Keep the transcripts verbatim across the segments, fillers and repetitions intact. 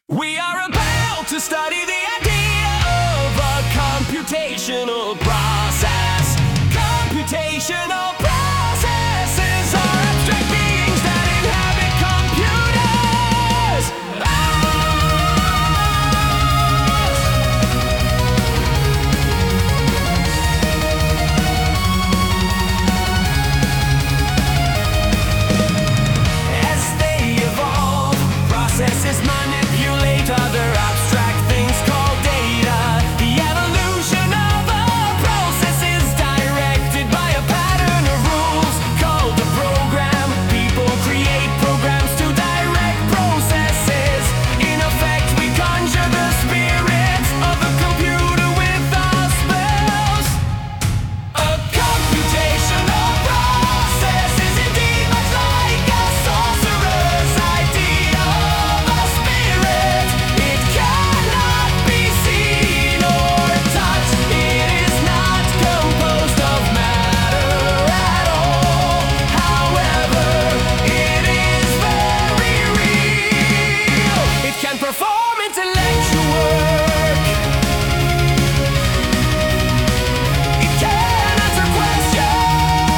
We are about to study the idea of a computational process. Computational processes are abstract beings that inhabit computers. As they evolve, processes manipulate other abstract things called data. The evolution of a process is directed by a pattern of rules called a program. People create programs to direct processes. In effect, we conjure the spirits of a computer with our spells. A computational process is indeed much like a sorcerer's idea of a spirit. It cannot be seen or touched. It is not composed of matter at all. However, it is very real. It can perform intellectual work. It can answer questions.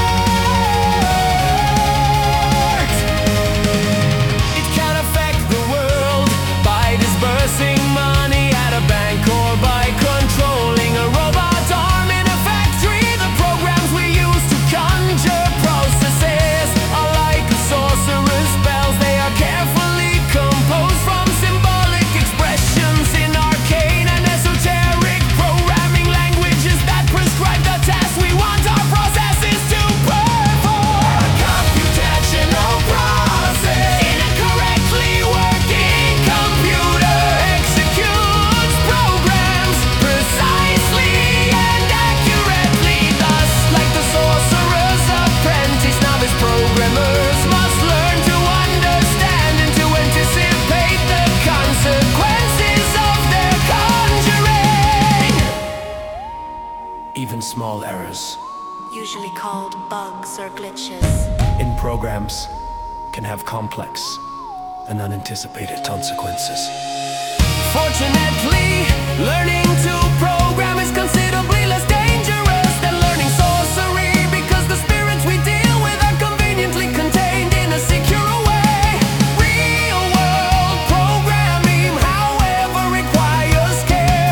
It can affect the world by disbursing money at a bank or by controlling a robot arm in a factory. The programs we use to conjure processes are like a sorcerer's spells. They are carefully composed from symbolic expressions in arcane and esoteric programming languages that prescribe the tasks we want our processes to perform. A computational process in a correctly working computer executes programs precisely and accurately. Thus, like the sorcerer's apprentice, novice programmers must learn to understand and to anticipate the consequences of their conjuring. Even small errors usually called bugs or glitches. in programs can have complex and unanticipated consequences. Fortunately, learning to program is considerably less dangerous than learning sorcery, because the spirits we deal with are conveniently contained in a secure way. Real-world programming, however, requires care,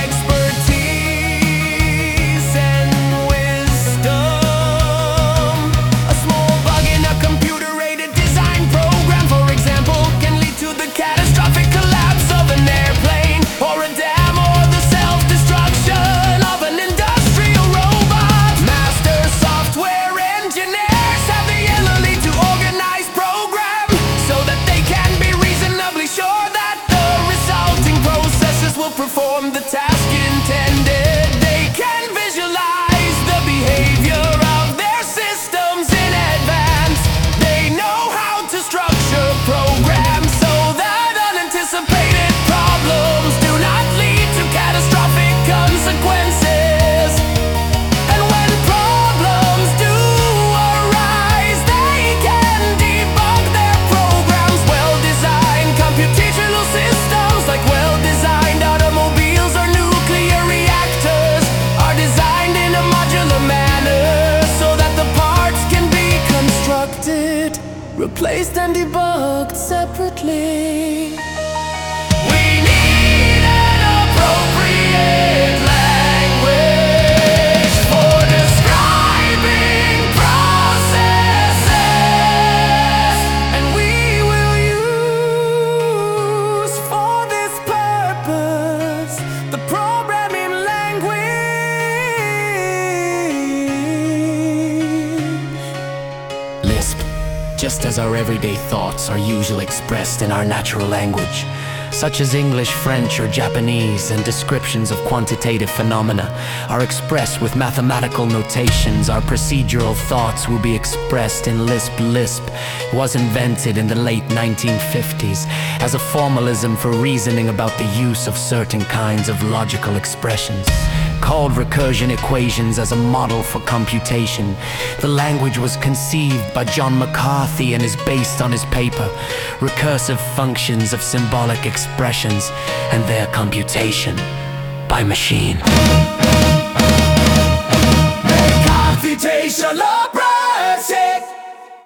expertise, and wisdom. A small bug in a computer-aided design program, for example, can lead to the catastrophic collapse of an airplane, or a dam, or the self-destruction of an industrial robot. Master software engineers have the ability to organize programs so that they can be reasonably sure that the resulting processes will perform the task intended. They can visualize the behavior of their systems in advance. They know how to structure programs so that unanticipated problems do not lead to catastrophic consequences. And when problems do arise, they can debug their programs. Well-designed computational systems, like well-designed automobiles or nuclear reactors, are designed in a modular manner so that the parts can be constructed, replaced, and debugged separately. We need an appropriate language for describing processes, and we will use for this purpose the programming language. Lisp. Just as our everyday thoughts are usually expressed in our natural language, such as English, French, or Japanese, and descriptions of quantitative phenomena are expressed with mathematical notations, our procedural thoughts will be expressed in Lisp. Lisp was invented in the late nineteen fifties as a formalism for reasoning about the use of certain kinds of logical expressions. called recursion equations as a model for computation. The language was conceived by John McCarthy and is based on his paper, Recursive Functions of Symbolic Expressions and Their Computation by Machine. Computation